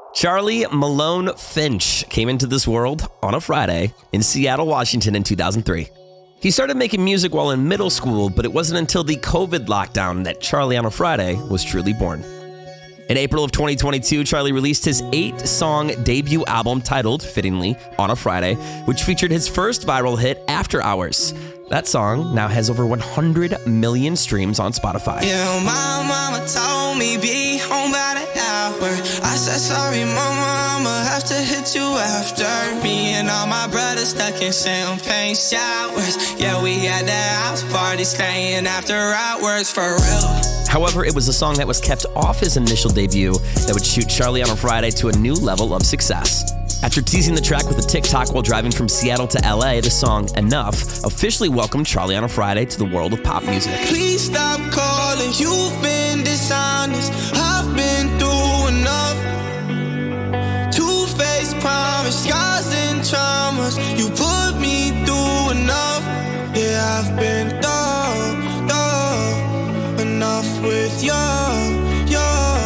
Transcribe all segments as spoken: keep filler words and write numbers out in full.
Charlie Malone Finch came into this world on a Friday in Seattle, Washington in two thousand three. He started making music while in middle school, but it wasn't until the COVID lockdown that Charlie on a Friday was truly born. In April of twenty twenty-two, Charlie released his eight-song debut album titled, fittingly, On a Friday, which featured his first viral hit, After Hours. That song now has over one hundred million streams on Spotify. Yeah, my mama told me be home by the hour. I said, sorry, mama, I'ma have to hit you after. Me and all my brothers stuck in champagne showers. Yeah, we had that house party staying after hours for real. However, it was a song that was kept off his initial debut that would shoot Charlie on a Friday to a new level of success. After teasing the track with a TikTok while driving from Seattle to L A, the song Enough officially welcomed Charlie on a Friday to the world of pop music. Please stop calling, you've been dishonest. I've been through enough. Two-faced promise, scars and traumas. You put me through enough. Yeah, I've been through, through enough with you, you.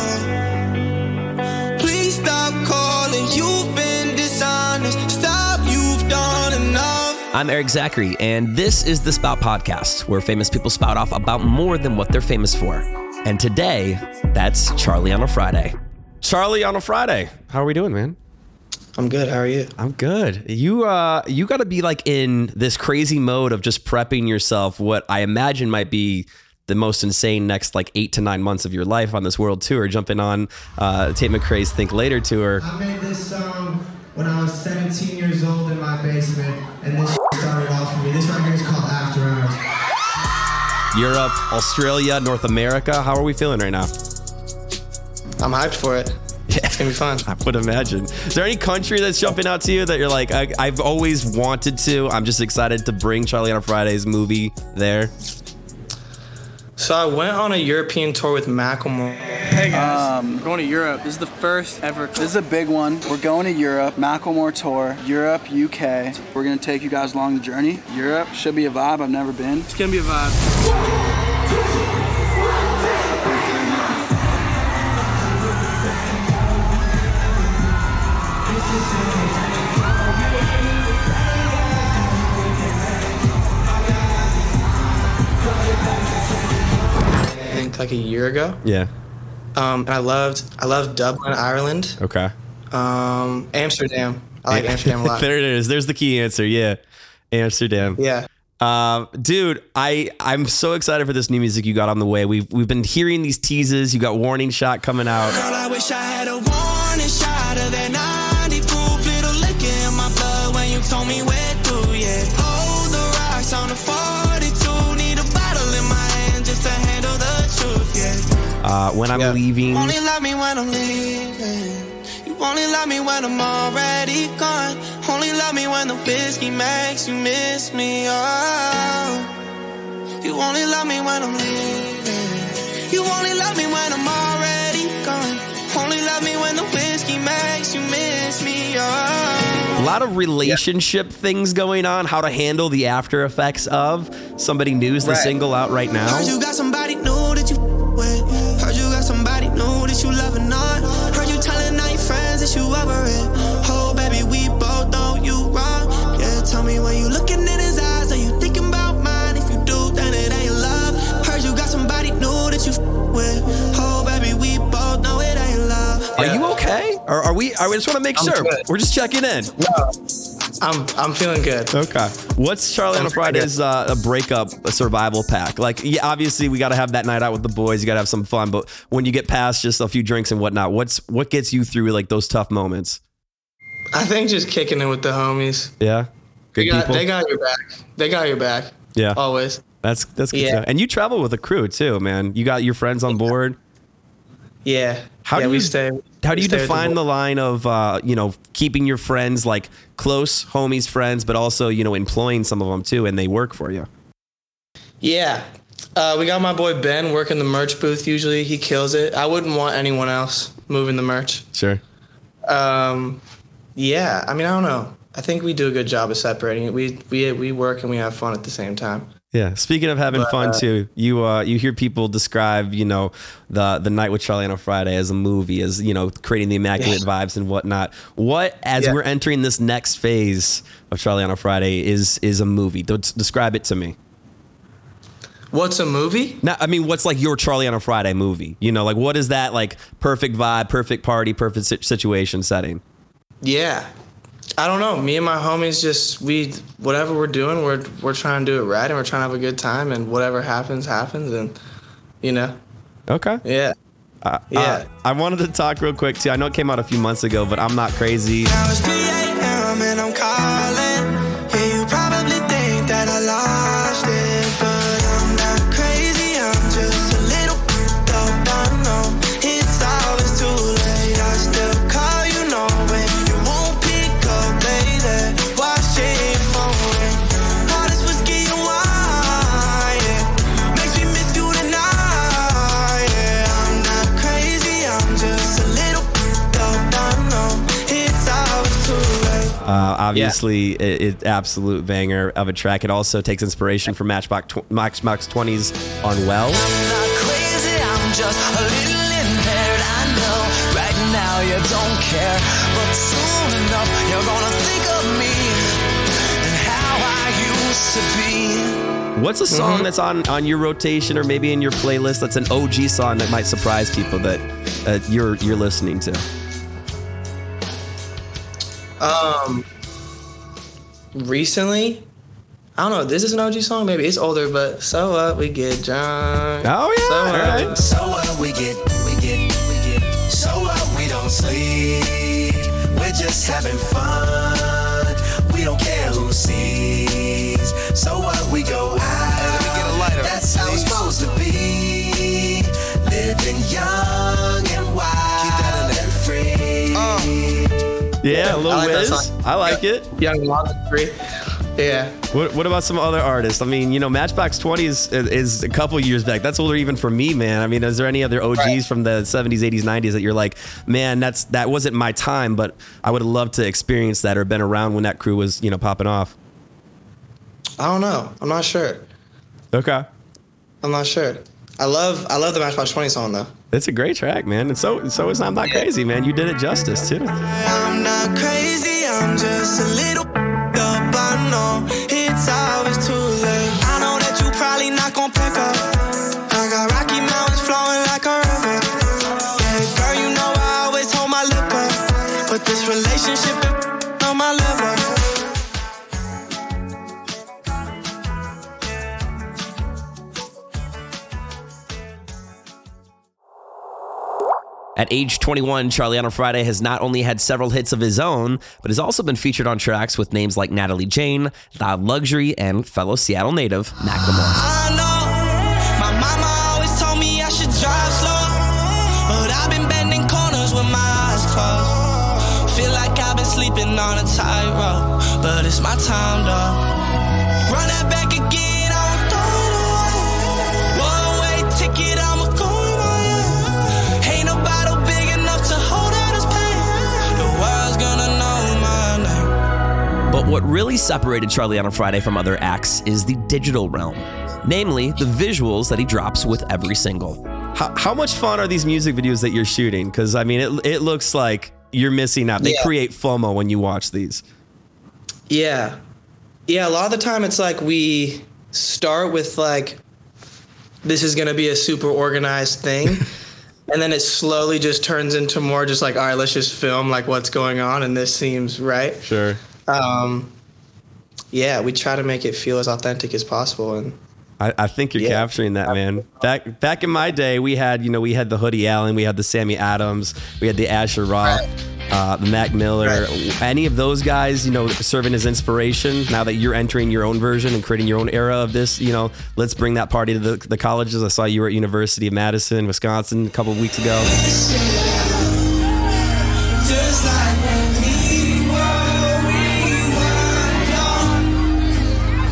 Please stop calling, you've been dishonest. Stop, you've done enough. I'm Eric Zachary, and this is the Spout Podcast, where famous people spout off about more than what they're famous for. And today, that's Charlie on a Friday. Charlie on a Friday. How are we doing, man? I'm good. How are you? I'm good. You uh, you got to be like in this crazy mode of just prepping yourself, what I imagine might be the most insane next like eight to nine months of your life on this world tour, jumping on uh, Tate McRae's Think Later tour. I made this song when I was seventeen years old in my basement, and this started off for me. This record is called After Hours. Europe, Australia, North America. How are we feeling right now? I'm hyped for it. Yeah. It's gonna be fun. I would imagine. Is there any country that's jumping out to you that you're like, I, I've always wanted to, I'm just excited to bring Charlie on a Friday's movie there? So I went on a European tour with Macklemore. Hey guys, um, we're going to Europe. This is the first ever. This is a big one. We're going to Europe, Macklemore tour, Europe, U K. We're gonna take you guys along the journey. Europe should be a vibe. I've never been. It's gonna be a vibe. I think like a year ago. Yeah. Um, and I loved, I loved Dublin, Ireland. Okay. Um, Amsterdam. I like Amsterdam a lot. There it is. There's the key answer. Yeah. Amsterdam. Yeah. Um, dude, I, I'm so excited for this new music you got on the way. We've we've been hearing these teases. You got Warning Shot coming out. Girl, I wish I had a warning shot of that ninety proof little lick in my blood when you told me where through, yeah. Hold the rocks on the forty-two, need a bottle in my hand just to handle the truth, yeah. Uh, when I'm Yeah. leaving. Only love me when I'm leaving. You only love me when I'm already gone. Only love me when the whiskey makes you miss me, oh. You only love me when I'm leaving. You only love me when I'm already gone. Only love me when the whiskey makes you miss me, oh. A lot of relationship things going on, how to handle the after effects of. Somebody New's the Right. single out right now. Heard you got somebody new that you with. Heard you got somebody new that you love or not. Heard you telling all your friends that you over it. Oh, baby, we both know you wrong. Yeah, tell me when you looking in his eyes, are you thinking about mine? If you do, then it ain't love. Heard you got somebody new that you with. Oh, baby, we both know it ain't love. Are Yeah. you okay? Or are we? I just want to make I'm sure. good. We're just checking in. I'm, I'm feeling good. Okay. What's Charlie on a I'm Friday's uh, a breakup a survival pack? Like, yeah, obviously we got to have that night out with the boys. You got to have some fun. But when you get past just a few drinks and whatnot, what's what gets you through like those tough moments? I think just kicking it with the homies. Yeah. Good They got, people. they got your back. They got your back. Yeah. Always. That's that's good. Yeah. Too. And you travel with a crew too, man. You got your friends on board. Yeah. How yeah, do we you stay. How do we you stay with define the, the line of uh, you know, keeping your friends like close homies friends, but also, you know, employing some of them too, and they work for you? Yeah. Uh, we got my boy Ben working the merch booth usually. He kills it. I wouldn't want anyone else moving the merch. Sure. Um, yeah. I mean, I don't know. I think we do a good job of separating it. We we we work and we have fun at the same time. Yeah. Speaking of having But, fun uh, too, you uh, you hear people describe, you know, the the Night with Charlie on a Friday as a movie, as, you know, creating the immaculate Yeah. vibes and whatnot. What, as Yeah. we're entering this next phase of Charlie on a Friday, is is a movie? Des- Describe it to me. What's a movie? Now, I mean, what's like your Charlie on a Friday movie? You know, like what is that like perfect vibe, perfect party, perfect si- situation setting? Yeah. I don't know. Me and my homies just we whatever we're doing, we're we're trying to do it right, and we're trying to have a good time, and whatever happens happens, and you know. Okay. Yeah. Uh, Yeah. uh, I wanted to talk real quick too. I know it came out a few months ago, but I'm Not Crazy. Now it's three a.m. and I'm calling. Yeah, you probably think that I lost it, but I'm not crazy. I'm just a little dope. I know it's always too late. I still call you, know when you won't pick up, baby. Watching your phone ring. All this whiskey and wine, yeah, makes me miss you tonight. Yeah, I'm not crazy. I'm just a little dope. I know it's always too late. Uh, obviously, it, it absolute banger of a track. It also takes inspiration from Matchbox tw- Matchbox twenties on Well. I'm not crazy, I'm just a little impaired. I know right now you don't care, but soon enough you're gonna think of me and how I used to be. What's a song that's on, on your rotation or maybe in your playlist that's an O G song that might surprise people that uh, you're you're listening to? Um, recently, I don't know. This is an O G song. Maybe it's older, but so what? We get drunk. Oh, yeah, So all what? right. So what we get, we get, we get. So what we don't sleep. We're just having fun. We don't care who sees. So what we go out. And let me get a lighter. That's how it's supposed to be. Living young and wild. Keep that in there. And free. Yeah, Lil I like that Wiz. song. I like it. Young Wild and Free. Yeah. What, what about some other artists? I mean, you know, Matchbox twenties is, is a couple years back. That's older even for me, man. I mean, is there any other O Gs Right. from the seventies, eighties, nineties that you're like, man, that's that wasn't my time, but I would have loved to experience that or been around when that crew was, you know, popping off? I don't know. I'm not sure. Okay. I'm not sure. I love I love the Matchbox twenty song though. It's a great track, man. And so so is I'm Not Crazy, man. You did it justice, too. I'm not crazy, I'm just a little up. I know it's always too late. I know that you probably not gon' pick up. I got Rocky Mountains flowing like a river. Yeah, girl, you know I always hold my lip up, but this relationship is on my liver. At age twenty-one, Charlie on a Friday has not only had several hits of his own, but has also been featured on tracks with names like Natalie Jane, Loud Luxury, and fellow Seattle native Macklemore. I know my mama always told me I should drive slow, but I've been bending corners with my eyes closed. Feel like I've been sleeping on a tightrope, but it's my time, dog. Run that back again, I don't throw it away. One way ticket, I'ma go in my head. Ain't no battle big enough to hold out his pain. The world's gonna know my name. But what really separated Charlie on a Friday from other acts is the digital realm, namely the visuals that he drops with every single. How, how much fun are these music videos that you're shooting? Because, I mean, it, it looks like you're missing out. They Yeah. create FOMO when you watch these. Yeah. Yeah, a lot of the time it's like we start with like, this is going to be a super organized thing. And then it slowly just turns into more just like, all right, let's just film like what's going on. And this seems right. Sure. Um, yeah, we try to make it feel as authentic as possible. And I, I think you're Yeah. capturing that, man. Back back in my day, we had, you know, we had the Hoodie Allen, we had the Sammy Adams, we had the Asher Roth, uh, the Mac Miller. Any of those guys, you know, serving as inspiration. Now that you're entering your own version and creating your own era of this, you know, let's bring that party to the, the colleges. I saw you were at University of Madison, Wisconsin, a couple of weeks ago. Just like when we were, we were young.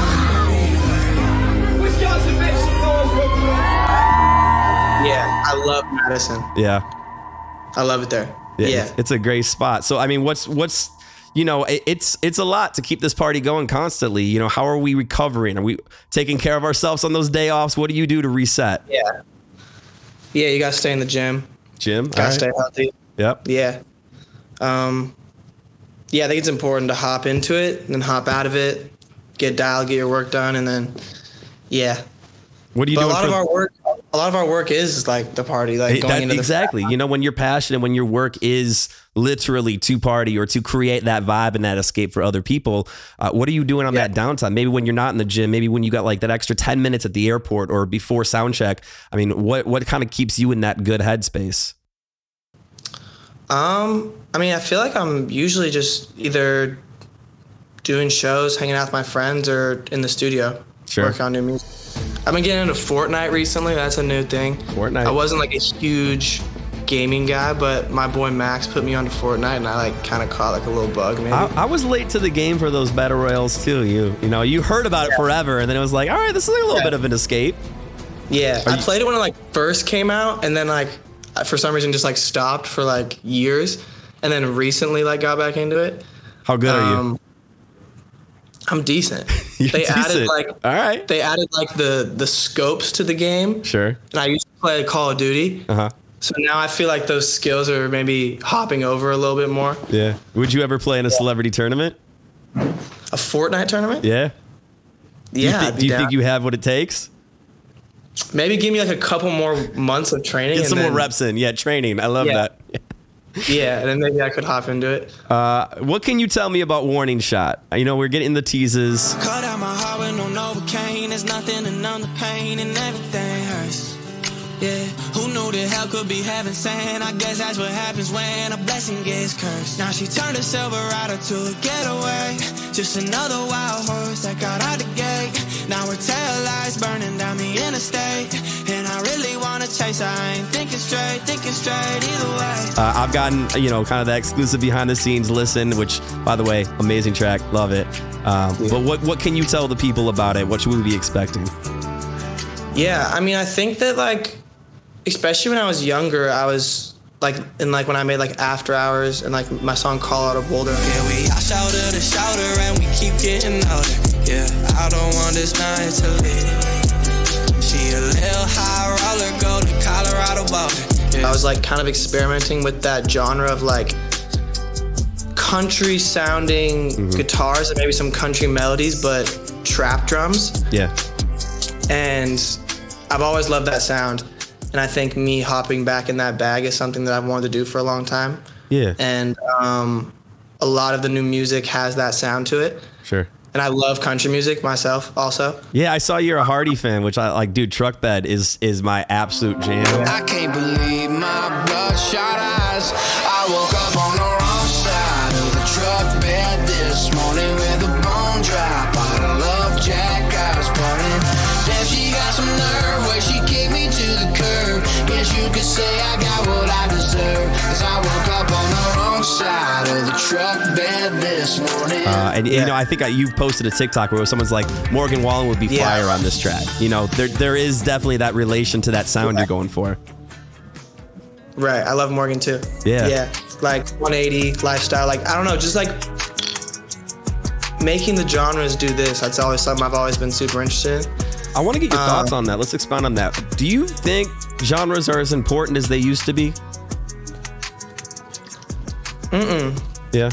yeah, I love Madison. Yeah. I love it there. Yeah, Yeah. It's, it's a great spot. So, I mean, what's what's you know, it, it's it's a lot to keep this party going constantly. You know, how are we recovering? Are we taking care of ourselves on those day offs? What do you do to reset? Yeah. Yeah, you got to stay in the gym. Gym? Got to All stay right. healthy. Yep. Yeah. Um, yeah, I think it's important to hop into it and then hop out of it, get dialed, get your work done, and then, yeah. What are you But a doing lot for of our work, a lot of our work is like the party, like Hey, going that- into the exactly. You know, when you're passionate, when your work is literally to party or to create that vibe and that escape for other people, uh, what are you doing on Yeah. that downtime? Maybe when you're not in the gym, maybe when you got like that extra ten minutes at the airport or before sound check. I mean, what what kind of keeps you in that good headspace? Um, I mean, I feel like I'm usually just either doing shows, hanging out with my friends, or in the studio, Sure. working on new music. I've been getting into Fortnite recently. That's a new thing. Fortnite. I wasn't like a huge gaming guy, but my boy Max put me onto Fortnite, and I like kind of caught like a little bug, maybe. I, I was late to the game for those battle royals too. You you know, you heard about it forever, and then it was like, all right, this is like a little Yeah. bit of an escape. Yeah, I you- played it when it like first came out, and then like I- for some reason just like stopped for like years, and then recently like got back into it. How good are you? Um, I'm decent. You're they added decent. like All right. they added like the the scopes to the game, Sure. and I used to play Call of Duty. Uh huh. So now I feel like those skills are maybe hopping over a little bit more. Yeah. Would you ever play in a celebrity tournament? A Fortnite tournament? Yeah. Do you, Yeah. thi- I'd be do you down. think you have what it takes? Maybe give me like a couple more months of training. Get and some more then- reps in. Yeah, training. I love Yeah. that. Yeah, and then maybe I could hop into it. Uh, what can you tell me about Warning Shot? You know, we're getting the teases. Cut out my heart with no Novocaine. There's nothing to numb the pain and everything hurts. Yeah, who knew that hell could be heaven sent? I guess that's what happens when a blessing gets cursed. Now she turned a Silverado to a getaway. Just another wild horse that got out the gate. Now her tail lights burning down the interstate. And I really wanna chase her. I ain't thinking straight, thinking straight either way. Uh, I've gotten, you know, kind of that exclusive behind the scenes listen, which, by the way, amazing track. Love it. Um, But what, what can you tell the people about it? What should we be expecting? Yeah, I mean, I think that like, especially when I was younger, I was like, in like when I made like After Hours and like my song Call Out of Boulder. Yeah, we all shoulder to shoulder and we keep getting older. Yeah, I don't want this night to live. She a little high roller, go to Colorado Boulder. Yeah. I was like kind of experimenting with that genre of like country sounding guitars and maybe some country melodies, but trap drums. Yeah. And I've always loved that sound. And I think me hopping back in that bag is something that I've wanted to do for a long time. Yeah. And um, a lot of the new music has that sound to it. Sure. And I love country music myself also. Yeah, I saw you're a Hardy fan, which I like, dude, Truck Bed is is my absolute jam. I can't believe my bloodshot eyes. I woke up on the wrong side of the truck bed this morning with a bone dry bottle of Jack I was pouring. Damn, she got some nerve where she kicked me to the curb. Guess you could say I got what I deserve. Cause I woke up on the wrong side of the truck bed this morning. Uh, and you know, I think I, you posted a TikTok where someone's like, Morgan Wallen would be Yeah. fire on this track. You know, there there is definitely that relation to that sound you're going for. Right. I love Morgan too. Yeah. Yeah. Like one eighty lifestyle. Like, I don't know, just like making the genres do this. That's always something I've always been super interested in. I want to get your Um, thoughts on that. Let's expound on that. Do you think genres are as important as they used to be? Mm-mm. Yeah.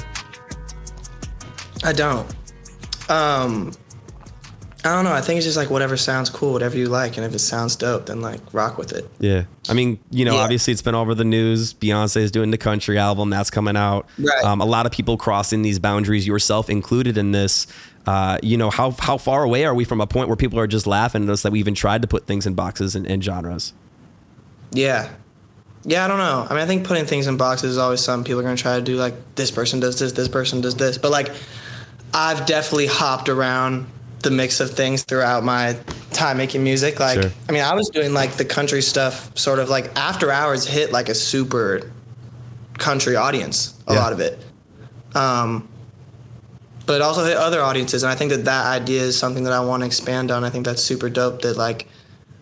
I don't. Um, I don't know. I think it's just like whatever sounds cool, whatever you like. And if it sounds dope, then like rock with it. Yeah. I mean, you know, Yeah. obviously it's been all over the news. Beyonce is doing the country album that's coming out. Right. Um, a lot of people crossing these boundaries, yourself included in this. Uh, you know, how how far away are we from a point where people are just laughing at us that we even tried to put things in boxes and, and genres? Yeah. Yeah, I don't know. I mean, I think putting things in boxes is always something people are going to try to do. Like, this person does this, this person does this. But, like, I've definitely hopped around the mix of things throughout my time making music. Like, Sure. I mean, I was doing, like, the country stuff sort of, like, After Hours hit, like, a super country audience, a Yeah. lot of it. Um, but it also hit other audiences. And I think that that idea is something that I want to expand on. I think that's super dope that, like,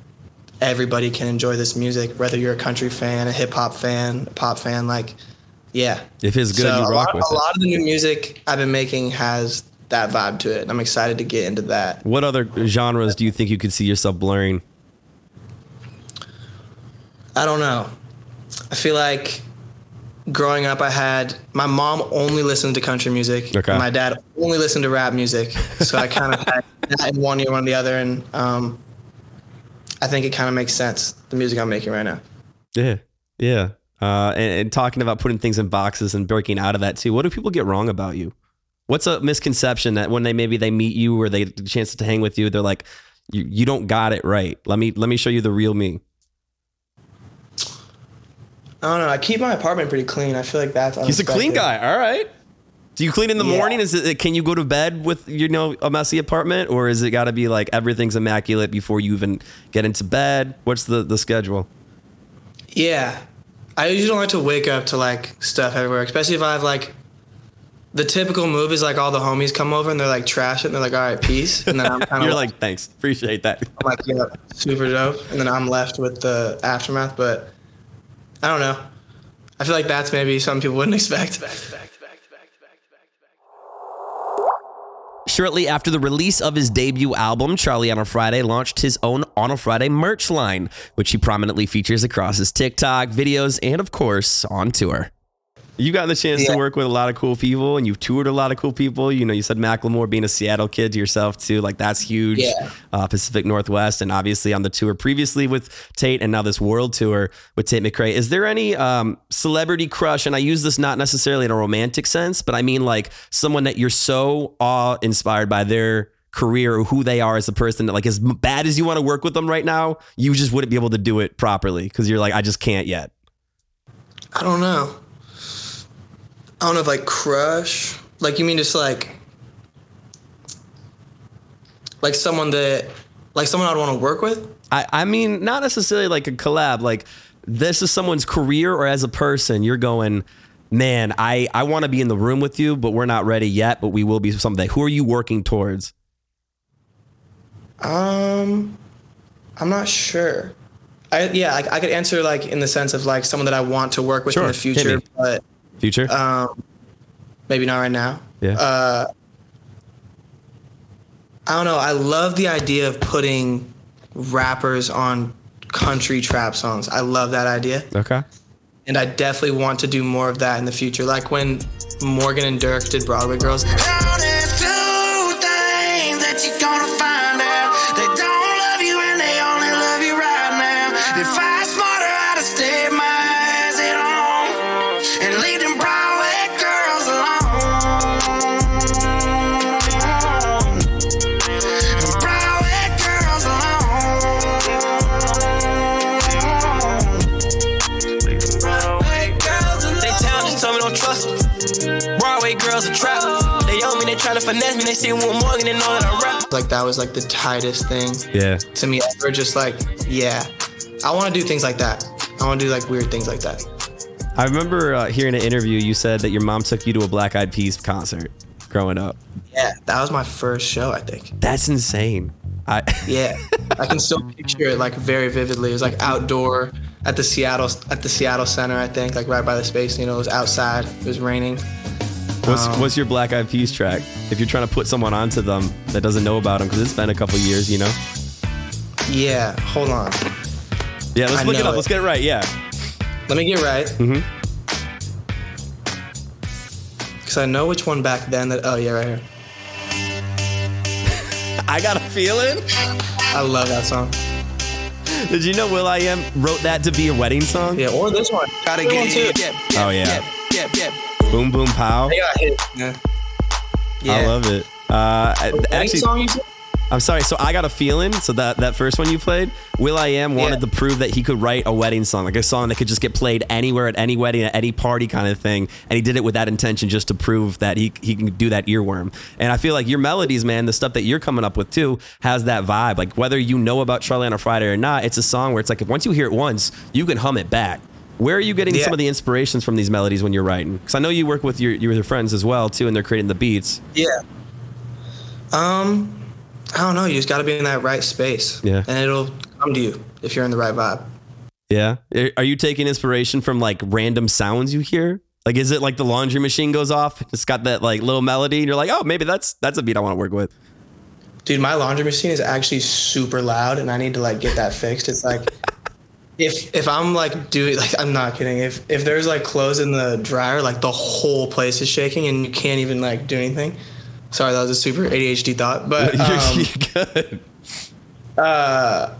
everybody can enjoy this music, whether you're a country fan, a hip hop fan, a pop fan. Like, Yeah. If it's good, so you a rock lot, with a it. lot of the new music I've been making has that vibe to it. And I'm excited to get into that. What other genres do you think you could see yourself blurring? I don't know. I feel like growing up, I had my mom only listened to country music. Okay. And my dad only listened to rap music. So I kind of had that in one ear, one in the other. And um, I think it kind of makes sense, the music I'm making right now. Yeah. Yeah. Uh, and, and talking about putting things in boxes and breaking out of that too. What do people get wrong about you? What's a misconception that when they maybe they meet you or they get a chance to hang with you, they're like, you, you don't got it right. Let me let me show you the real me. I don't know. I keep my apartment pretty clean. I feel like that's He's a clean guy. All right. Do you clean in the Yeah. morning? Is it, can you go to bed with, you know, a messy apartment, or is it got to be like everything's immaculate before you even get into bed? What's the, the schedule? Yeah. I usually don't like to wake up to like stuff everywhere, especially if I have like the typical move is like all the homies come over and they're like trash it and they're like, all right, peace. And then I'm kind of You're like, thanks. Appreciate that. I'm like, yeah, super dope. And then I'm left with the aftermath. But I don't know. I feel like that's maybe something people wouldn't expect. Shortly after the release of his debut album, Charlie on a Friday launched his own On a Friday merch line, which he prominently features across his TikTok videos and, of course, on tour. You've gotten the chance Yeah. to work with a lot of cool people, and you've toured a lot of cool people. You know, you said Macklemore being a Seattle kid to yourself too. Like, that's huge. Yeah. Uh, Pacific Northwest, and obviously on the tour previously with Tate, and now this world tour with Tate McRae. Is there any um, celebrity crush? And I use this not necessarily in a romantic sense, but I mean like someone that you're so awe-inspired by their career or who they are as a person that, like, as bad as you want to work with them right now, you just wouldn't be able to do it properly because you're like, I just can't yet. I don't know. I don't know if like crush, like you mean just like, like someone that, like someone I'd want to work with? I, I mean, not necessarily like a collab. Like, this is someone's career, or as a person, you're going, man, I, I want to be in the room with you, but we're not ready yet, but we will be someday. Who are you working towards? Um, I'm not sure. I yeah, I, I could answer like in the sense of like someone that I want to work with Sure, in the hit future, me. but Future? um, maybe not right now. Yeah. Uh, I don't know. I love the idea of putting rappers on country trap songs. I love that idea. Okay. And I definitely want to do more of that in the future. Like when Morgan and Dirk did Broadway Girls. Now there's two things that you're gonna find out. They don't love you and they only love you right now. If I smarter, I'd have stayed my ass at home and leave them Broadway girls alone. Broadway girls alone. Broadway girls alone. They town just told me don't trust me. Broadway girls are trappers. They owe me, they tryna finesse me. They see one Morgan and know that I rap. Like that was like the tightest thing Yeah. to me ever. Just like, yeah, I want to do things like that. I want to do like weird things like that. I remember uh, hearing an interview. You said that your mom took you to a Black Eyed Peas concert growing up. Yeah, that was my first show, I think. That's insane. I Yeah, I can still picture it like very vividly. It was like outdoor at the Seattle at the Seattle Center, I think, like right by the Space Needle. It was outside. It was raining. What's, Um, what's your Black Eyed Peas track? If you're trying to put someone onto them that doesn't know about them, because it's been a couple years, you know? Yeah, hold on. Yeah, let's I look it know up. it. Let's get it right. Yeah. Let me get right. Mm-hmm. Because I know which one back then that, oh yeah, right here. I got a feeling. I love that song. Did you know Will I Am wrote that to be a wedding song? Yeah, or this one. Gotta This one get too. it. Yeah, Oh, yeah. yeah, yeah. Boom, boom, pow. They got hit. Yeah. I love it. Uh, I- Any actually, song you said? I'm sorry. So I got a feeling. So that, that first one you played, Will I Am wanted Yeah. to prove that he could write a wedding song, like a song that could just get played anywhere at any wedding, at any party kind of thing. And he did it with that intention, just to prove that he he can do that earworm. And I feel like your melodies, man, the stuff that you're coming up with too, has that vibe. Like whether you know about Charlie on a Friday or not, it's a song where it's like if once you hear it once, you can hum it back. Where are you getting Yeah. some of the inspirations from these melodies when you're writing? Because I know you work with your your friends as well too, and they're creating the beats. Yeah. Um, I don't know. You just got to be in that right space. Yeah. And it'll come to you if you're in the right vibe. Yeah. Are you taking inspiration from like random sounds you hear? Like, is it like the laundry machine goes off? It's got that like little melody and you're like, oh, maybe that's that's a beat I want to work with. Dude, my laundry machine is actually super loud and I need to like get that fixed. It's like if if I'm like doing like I'm not kidding. If if there's like clothes in the dryer, like the whole place is shaking and you can't even like do anything. Sorry, that was a super A D H D thought. But um, you're good. Uh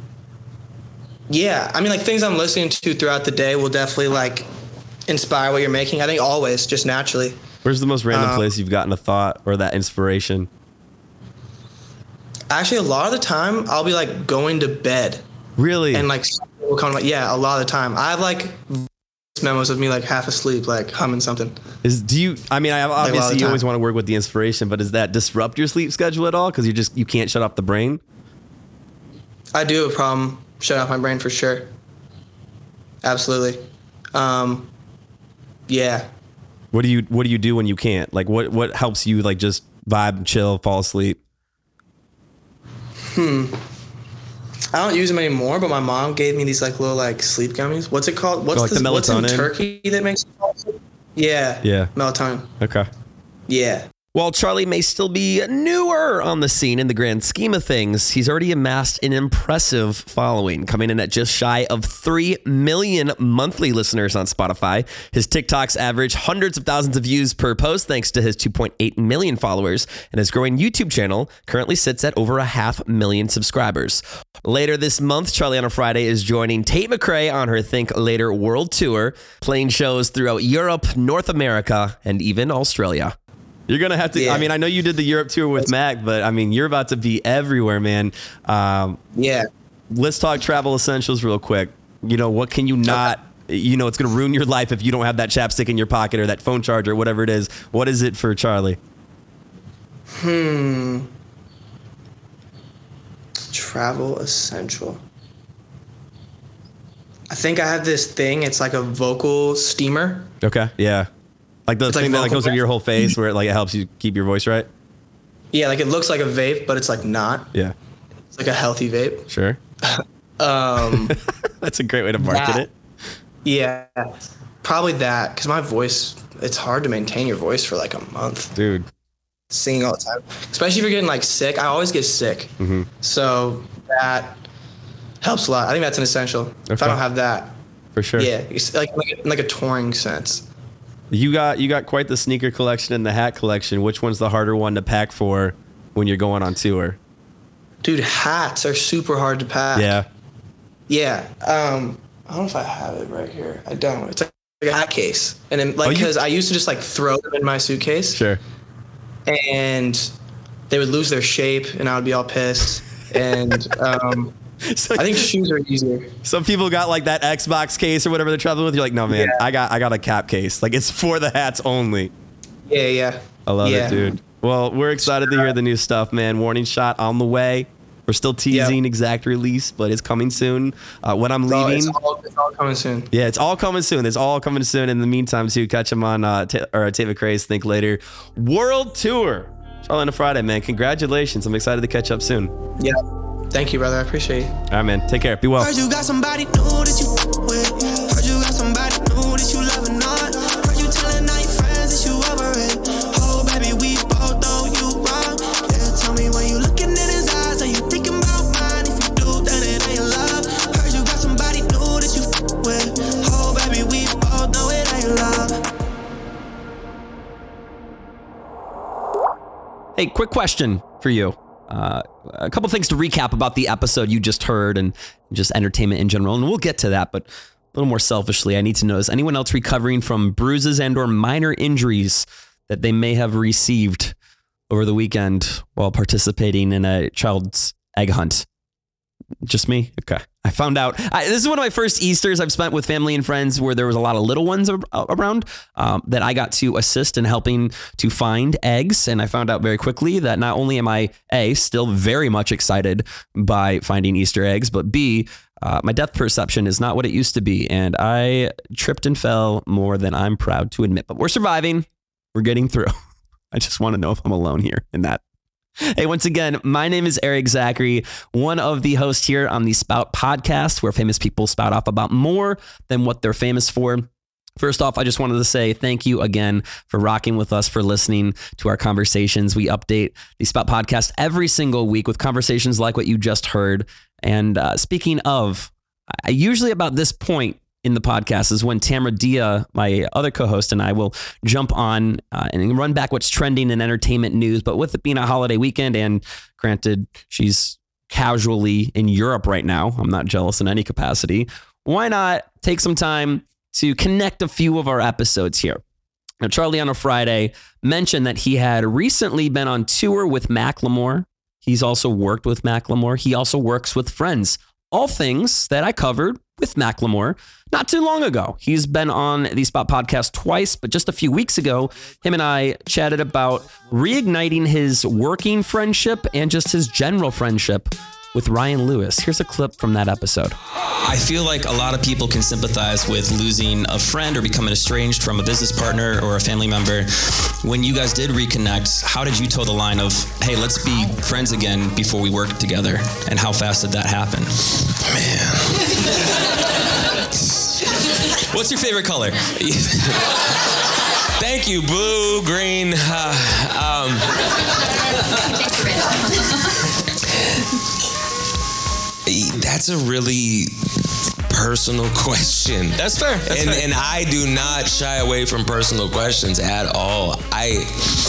yeah, I mean like things I'm listening to throughout the day will definitely like inspire what you're making. I think always, just naturally. Where's the most random um, place you've gotten a thought or that inspiration? Actually, a lot of the time I'll be like going to bed. Really? And like will come like yeah, a lot of the time. I have like memos of me like half asleep, like humming something. Is do you? I mean, I obviously like you always want to work with the inspiration, but does that disrupt your sleep schedule at all? Because you just you can't shut off the brain. I do have a problem shutting off my brain for sure. Absolutely. Um, yeah. What do you What do you do when you can't? Like, what what helps you like just vibe, chill, fall asleep? Hmm. I don't use them anymore, but my mom gave me these like little like sleep gummies. What's it called? What's oh, like this, the melatonin? What's in turkey that makes you fall asleep? Yeah. Yeah. Melatonin. Okay. Yeah. While Charlie may still be newer on the scene in the grand scheme of things, he's already amassed an impressive following, coming in at just shy of three million monthly listeners on Spotify. His TikToks average hundreds of thousands of views per post thanks to his two point eight million followers, and his growing YouTube channel currently sits at over a half million subscribers. Later this month, Charlie on a Friday is joining Tate McRae on her Think Later World Tour, playing shows throughout Europe, North America, and even Australia. You're going to have to, yeah. I mean, I know you did the Europe tour with Mac, but I mean, you're about to be everywhere, man. Um, yeah. Let's talk travel essentials real quick. You know, what can you not, okay. you know, it's going to ruin your life if you don't have that chapstick in your pocket or that phone charger, whatever it is. What is it for Charlie? Hmm. Travel essential. I think I have this thing. It's like a vocal steamer. Okay. Yeah. Like the it's thing like that like goes over your whole face where it like it helps you keep your voice right? Yeah, like it looks like a vape, but it's like not. Yeah. It's like a healthy vape. Sure. um, That's a great way to market that, it. Yeah. Probably that, because my voice, it's hard to maintain your voice for like a month. Dude. Singing all the time. Especially if you're getting like sick. I always get sick. Mm-hmm. So that helps a lot. I think that's an essential. Okay. If I don't have that. For sure. Yeah. It's like, like, like a touring sense. You got you got quite the sneaker collection and the hat collection. Which one's the harder one to pack for when you're going on tour? Dude, hats are super hard to pack. Yeah. Yeah. Um, I don't know if I have it right here. I don't. It's like a hat case. And then, like, because oh, I used to just like throw them in my suitcase. Sure. And they would lose their shape and I would be all pissed. And um So, I think shoes are easier. Some people got like that Xbox case or whatever they're traveling with. You're like, no, man, yeah. I got I got a cap case. Like it's for the hats only. Yeah, yeah. I love yeah. it, dude. Well, we're excited to hear the new stuff, man. Warning Shot on the way. We're still teasing yep. exact release, but it's coming soon. Uh, when I'm it's leaving, all, it's, all, it's all coming soon. Yeah, it's all coming soon. It's all coming soon. In the meantime, too, catch him on uh, t- or Tate McRae's Think Later World Tour. Charlie on a Friday, man. Congratulations. I'm excited to catch up soon. Yeah. Thank you, brother. I appreciate it. All right, man. Take care. Be well. Heard you got somebody new that you with. Heard you got somebody new that you love or not. Heard you telling all your friends that you over it. Oh, baby, we both know you wrong. Yeah, tell me when you looking in his eyes, are you thinking about mine? If you do, then it ain't love. Heard you got somebody new that you with. Oh, baby, we both know it ain't love. Hey, quick question for you. Uh, a couple things to recap about the episode you just heard and just entertainment in general. And we'll get to that, but a little more selfishly, I need to know, is anyone else recovering from bruises and or minor injuries that they may have received over the weekend while participating in a child's egg hunt? Just me? Okay. I found out. I, this is one of my first Easters I've spent with family and friends where there was a lot of little ones ar- around um, that I got to assist in helping to find eggs. And I found out very quickly that not only am I, A, still very much excited by finding Easter eggs, but B, uh, my depth perception is not what it used to be. And I tripped and fell more than I'm proud to admit. But we're surviving. We're getting through. I just want to know if I'm alone here in that. Hey, once again, my name is Eric Zachary, one of the hosts here on the Spout podcast, where famous people spout off about more than what they're famous for. First off, I just wanted to say thank you again for rocking with us, for listening to our conversations. We update the Spout podcast every single week with conversations like what you just heard. And uh, speaking of, I, usually about this point in the podcast is when Tamara Dia, my other co-host, and I will jump on uh, and run back what's trending in entertainment news. But with it being a holiday weekend, and granted, she's casually in Europe right now, I'm not jealous in any capacity. Why not take some time to connect a few of our episodes here? Now, Charlie on a Friday mentioned that he had recently been on tour with Macklemore. He's also worked with Macklemore. He also works with Friends. All things that I covered with Macklemore not too long ago. He's been on the Spout podcast twice, but just a few weeks ago, him and I chatted about reigniting his working friendship and just his general friendship with Ryan Lewis. Here's a clip from that episode. I feel like a lot of people can sympathize with losing a friend or becoming estranged from a business partner or a family member. When you guys did reconnect, how did you toe the line of, hey, let's be friends again before we work together? And how fast did that happen? Man. What's your favorite color? Thank you, blue, green. Uh, um, That's a really personal question. That's fair. That's and fair. and I do not shy away from personal questions at all. I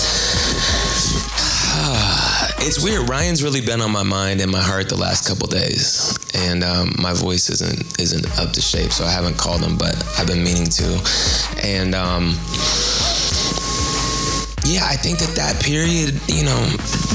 it's weird. Ryan's really been on my mind and my heart the last couple days, and um, my voice isn't isn't up to shape, so I haven't called him, but I've been meaning to. And um, yeah, I think that that period, you know.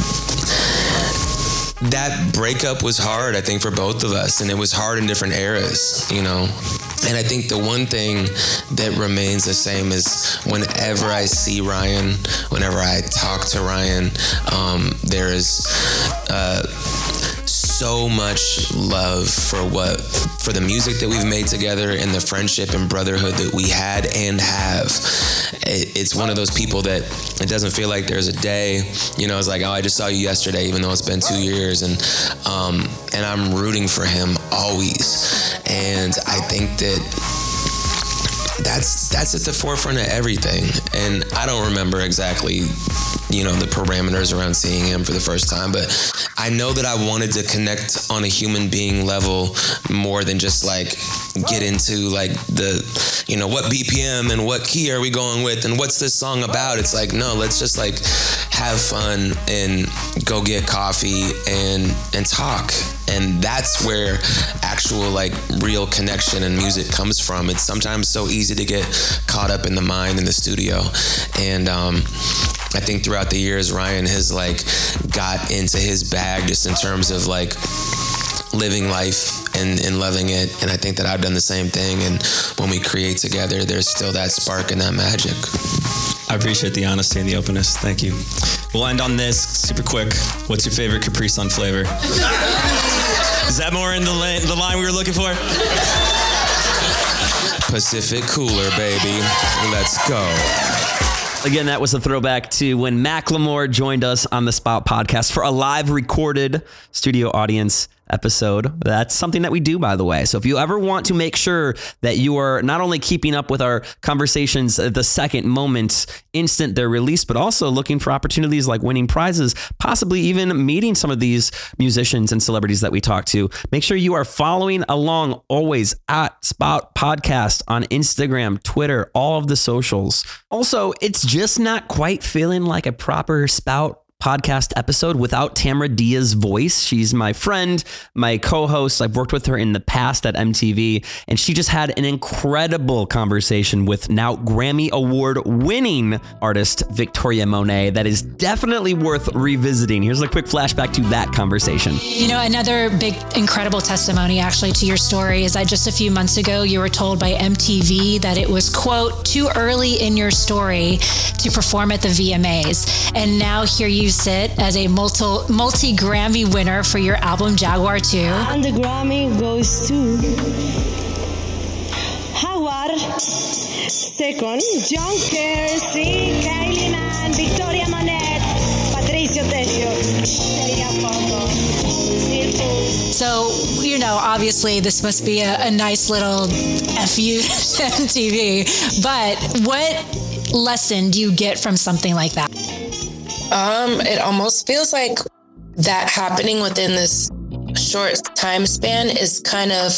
That breakup was hard, I think, for both of us, and it was hard in different eras, you know. And I think the one thing that remains the same is whenever I see Ryan, whenever I talk to Ryan, um, there is uh, so much love for what, for the music that we've made together and the friendship and brotherhood that we had and have. It, it's one of those people that it doesn't feel like there's a day, you know, it's like, oh, I just saw you yesterday, even though it's been two years. And, um, and I'm rooting for him always. And I think that that's, that's at the forefront of everything. And I don't remember exactly, you know, the parameters around seeing him for the first time, but I know that I wanted to connect on a human being level more than just like get into like the, you know, what B P M and what key are we going with and what's this song about? It's like, no, let's just like have fun and go get coffee and, and talk. And that's where actual like real connection and music comes from. It's sometimes so easy to get caught up in the mind in the studio. And, um, I think throughout the years, Ryan has like got into his bag just in terms of like living life and, and loving it. And I think that I've done the same thing. And when we create together, there's still that spark and that magic. I appreciate the honesty and the openness. Thank you. We'll end on this super quick. What's your favorite Capri Sun flavor? Is that more in the, la- the line we were looking for? Pacific Cooler, baby. Let's go. Again, that was a throwback to when Macklemore joined us on the Spout podcast for a live recorded studio audience episode. That's something that we do, by the way. So if you ever want to make sure that you are not only keeping up with our conversations the second moment, instant they're released, but also looking for opportunities like winning prizes, possibly even meeting some of these musicians and celebrities that we talk to, make sure you are following along always at Spout Podcast on Instagram, Twitter, all of the socials. Also, it's just not quite feeling like a proper Spout podcast episode without Tamara Dia's voice. She's my friend, my co-host. I've worked with her in the past at M T V, and she just had an incredible conversation with now Grammy Award winning artist Victoria Monet that is definitely worth revisiting. Here's a quick flashback to that conversation. You know, another big, incredible testimony actually to your story is that just a few months ago, you were told by M T V that it was, quote, too early in your story to perform at the V M As. And now here you sit as a multi, multi-Grammy winner for your album Jaguar two. And the Grammy goes to Jaguar. Second, John Kersey, Kylie Mann, Victoria Monet, Patricio Tello. So, you know, obviously this must be a, a nice little F U to M T V, but what lesson do you get from something like that? Um, it almost feels like that happening within this short time span is kind of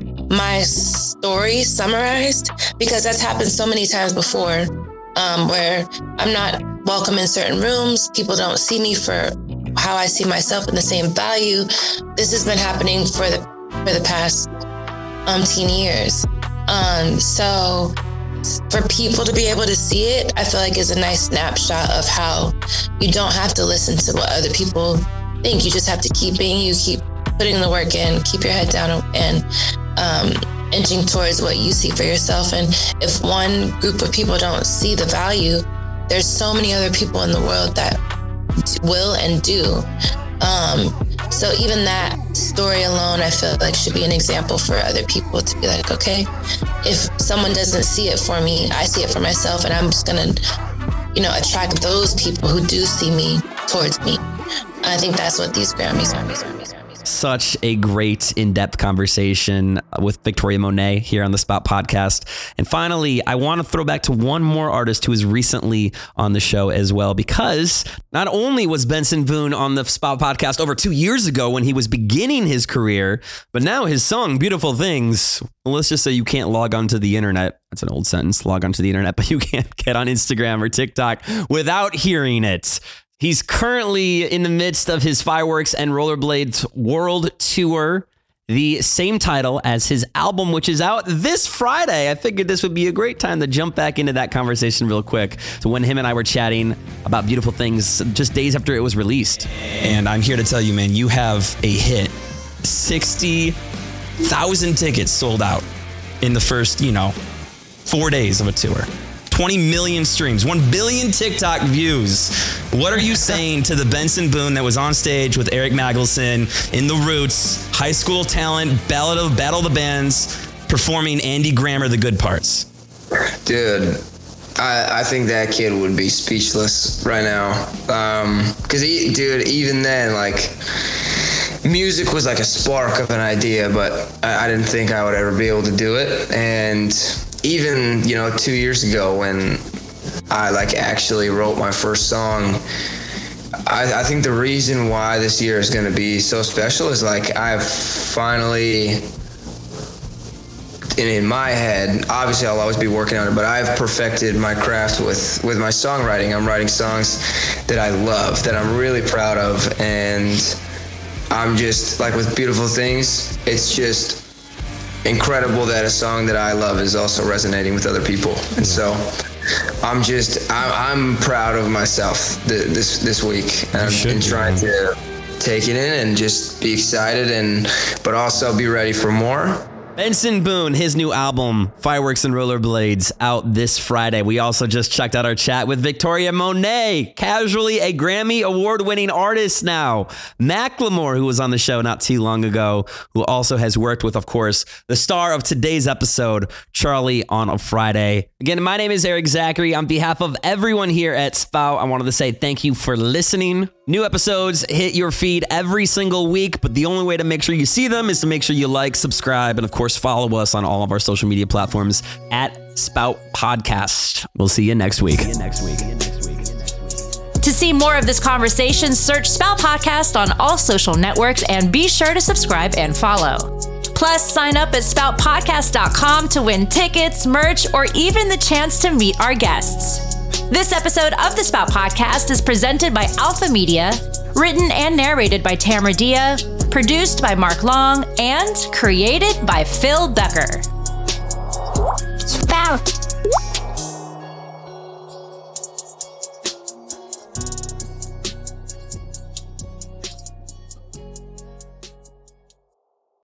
my story summarized, because that's happened so many times before, um, where I'm not welcome in certain rooms. People don't see me for how I see myself in the same value. This has been happening for the for the past umpteen years. Um, so for people to be able to see it, I feel like is a nice snapshot of how you don't have to listen to what other people think. You just have to keep being you, keep putting the work in, keep your head down, and um, inching towards what you see for yourself. And if one group of people don't see the value, there's so many other people in the world that will and do. Um, so even that story alone, I feel like should be an example for other people to be like, okay, if someone doesn't see it for me, I see it for myself, and I'm just gonna, you know, attract those people who do see me towards me. I think that's what these Grammys are. Such a great in-depth conversation with Victoria Monet here on the Spout Podcast. And finally, I want to throw back to one more artist who is recently on the show as well, because not only was Benson Boone on the Spout Podcast over two years ago when he was beginning his career, but now his song, Beautiful Things, well, let's just say you can't log onto the internet. That's an old sentence, log onto the internet, but you can't get on Instagram or TikTok without hearing it. He's currently in the midst of his Fireworks and Rollerblades World Tour, the same title as his album, which is out this Friday. I figured this would be a great time to jump back into that conversation real quick. So when him and I were chatting about Beautiful Things just days after it was released. And I'm here to tell you, man, you have a hit. sixty thousand tickets sold out in the first, you know, four days of a tour. twenty million streams, one billion TikTok views. What are you saying to the Benson Boone that was on stage with Eric Magelson in The Roots, high school talent, Battle of, Battle of the Bands, performing Andy Grammer, The Good Parts? Dude, I, I think that kid would be speechless right now. Um, Cause he, dude, even then, like, music was like a spark of an idea, but I, I didn't think I would ever be able to do it. And even, you know, two years ago when I like actually wrote my first song, I, I think the reason why this year is going to be so special is like I've finally, in, in my head, obviously I'll always be working on it, but I've perfected my craft with, with my songwriting. I'm writing songs that I love, that I'm really proud of, and I'm just, like with Beautiful Things, it's just incredible that a song that I love is also resonating with other people. And so I'm just, I'm, I'm proud of myself th- this this week, and, and trying to take it in and just be excited, and but also be ready for more. Benson Boone, his new album, Fireworks and Rollerblades, out this Friday. We also just checked out our chat with Victoria Monet, casually a Grammy award-winning artist now. Macklemore, who was on the show not too long ago, who also has worked with, of course, the star of today's episode, Charlie on a Friday. Again, my name is Eric Zachary. On behalf of everyone here at Spout, I wanted to say thank you for listening. New episodes hit your feed every single week, but the only way to make sure you see them is to make sure you like, subscribe, and of course, follow us on all of our social media platforms at Spout Podcast. We'll see you next week. See you next week. To see more of this conversation, search Spout Podcast on all social networks and be sure to subscribe and follow. Plus, sign up at spout podcast dot com to win tickets, merch, or even the chance to meet our guests. This episode of the Spout Podcast is presented by Alpha Media, written and narrated by Tamara Dia, produced by Mark Long, and created by Phil Becker. Spout.